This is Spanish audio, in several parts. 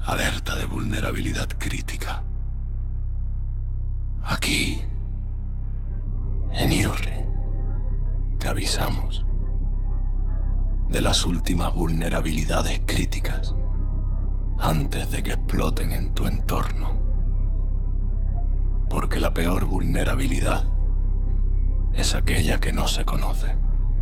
Alerta de vulnerabilidad crítica. Aquí, en IRRI, te avisamos de las últimas vulnerabilidades críticas antes de que exploten en tu entorno. Porque la peor vulnerabilidad es aquella que no se conoce.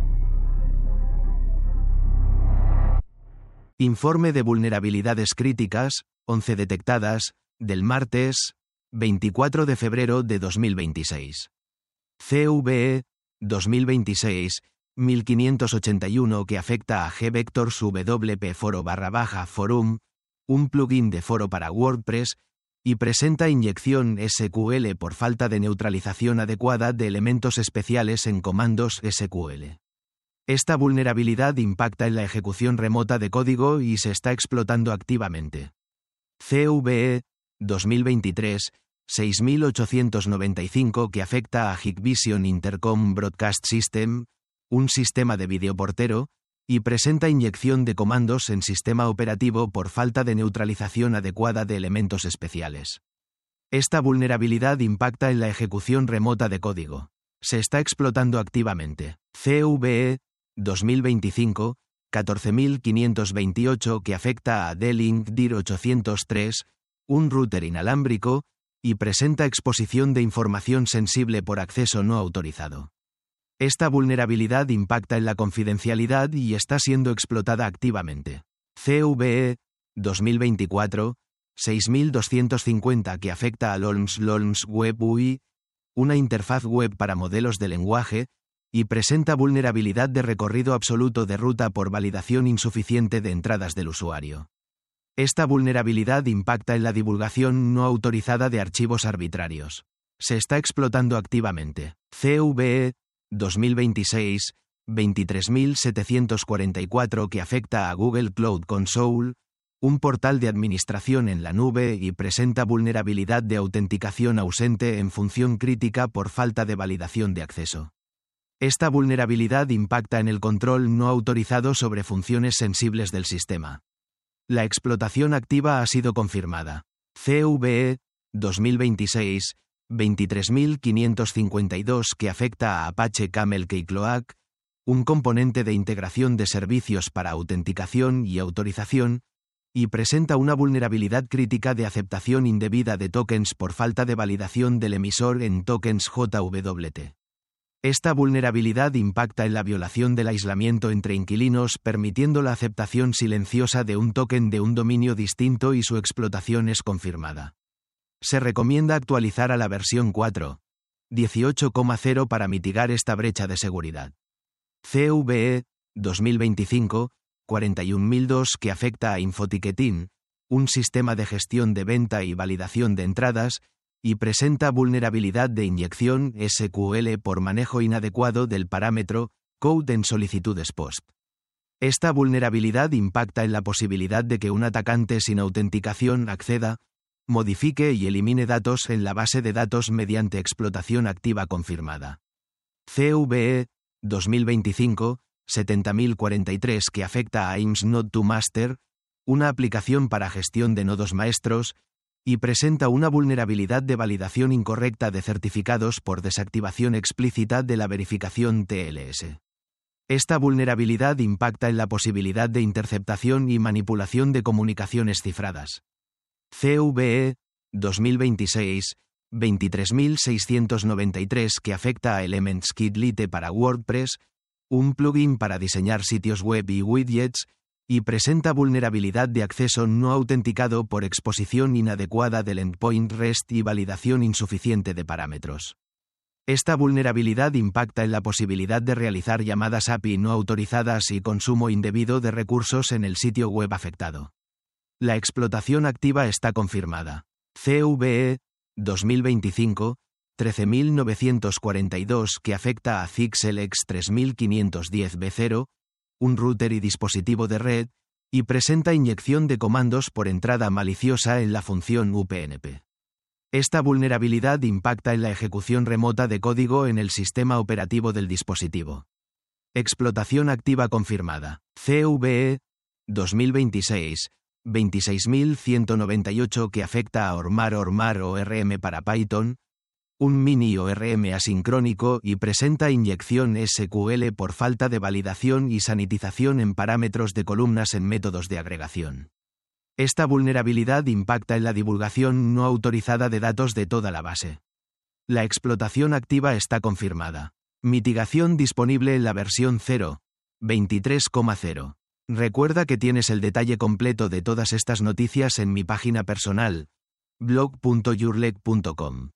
Informe de vulnerabilidades críticas, 11 detectadas, del martes 24 de febrero de 2026. CVE 2026 1581 que afecta a G-Vectors WP Foro/Forum, un plugin de foro para WordPress, y presenta inyección SQL por falta de neutralización adecuada de elementos especiales en comandos SQL. Esta vulnerabilidad impacta en la ejecución remota de código y se está explotando activamente. CVE 2023 6895 que afecta a Hikvision Intercom Broadcast System, un sistema de videoportero, y presenta inyección de comandos en sistema operativo por falta de neutralización adecuada de elementos especiales. Esta vulnerabilidad impacta en la ejecución remota de código. Se está explotando activamente. CVE 2025 14528 que afecta a D-Link DIR 803, un router inalámbrico, y presenta exposición de información sensible por acceso no autorizado. Esta vulnerabilidad impacta en la confidencialidad y está siendo explotada activamente. CVE 2024 6250 que afecta a LOLMS Web UI, una interfaz web para modelos de lenguaje, y presenta vulnerabilidad de recorrido absoluto de ruta por validación insuficiente de entradas del usuario. Esta vulnerabilidad impacta en la divulgación no autorizada de archivos arbitrarios. Se está explotando activamente. CVE 2026 23744 que afecta a Google Cloud Console, un portal de administración en la nube, y presenta vulnerabilidad de autenticación ausente en función crítica por falta de validación de acceso. Esta vulnerabilidad impacta en el control no autorizado sobre funciones sensibles del sistema. La explotación activa ha sido confirmada. CVE 2026 23552 que afecta a Apache Camel Keycloak, un componente de integración de servicios para autenticación y autorización, y presenta una vulnerabilidad crítica de aceptación indebida de tokens por falta de validación del emisor en tokens JWT. Esta vulnerabilidad impacta en la violación del aislamiento entre inquilinos, permitiendo la aceptación silenciosa de un token de un dominio distinto, y su explotación es confirmada. Se recomienda actualizar a la versión 4.18.0 para mitigar esta brecha de seguridad. CVE 2025 41002 que afecta a Infoticketing, un sistema de gestión de venta y validación de entradas, y presenta vulnerabilidad de inyección SQL por manejo inadecuado del parámetro code en solicitudes POST. Esta vulnerabilidad impacta en la posibilidad de que un atacante sin autenticación acceda, modifique y elimine datos en la base de datos mediante explotación activa confirmada. CVE 2025 70043 que afecta a IMS Node to Master, una aplicación para gestión de nodos maestros, y presenta una vulnerabilidad de validación incorrecta de certificados por desactivación explícita de la verificación TLS. Esta vulnerabilidad impacta en la posibilidad de interceptación y manipulación de comunicaciones cifradas. CVE 2026 23693 que afecta a Elements Kit Lite para WordPress, un plugin para diseñar sitios web y widgets, y presenta vulnerabilidad de acceso no autenticado por exposición inadecuada del endpoint REST y validación insuficiente de parámetros. Esta vulnerabilidad impacta en la posibilidad de realizar llamadas API no autorizadas y consumo indebido de recursos en el sitio web afectado. La explotación activa está confirmada. CVE 2025 13942 que afecta a Zixelex 3510B0, un router y dispositivo de red, y presenta inyección de comandos por entrada maliciosa en la función UPnP. Esta vulnerabilidad impacta en la ejecución remota de código en el sistema operativo del dispositivo. Explotación activa confirmada. CVE 2026 26198 que afecta a ORMAR ORM para Python, un mini ORM asincrónico y presenta inyección SQL por falta de validación y sanitización en parámetros de columnas en métodos de agregación. Esta vulnerabilidad impacta en la divulgación no autorizada de datos de toda la base. La explotación activa está confirmada. Mitigación disponible en la versión 0.23.0. Recuerda que tienes el detalle completo de todas estas noticias en mi página personal, blog.yourleg.com.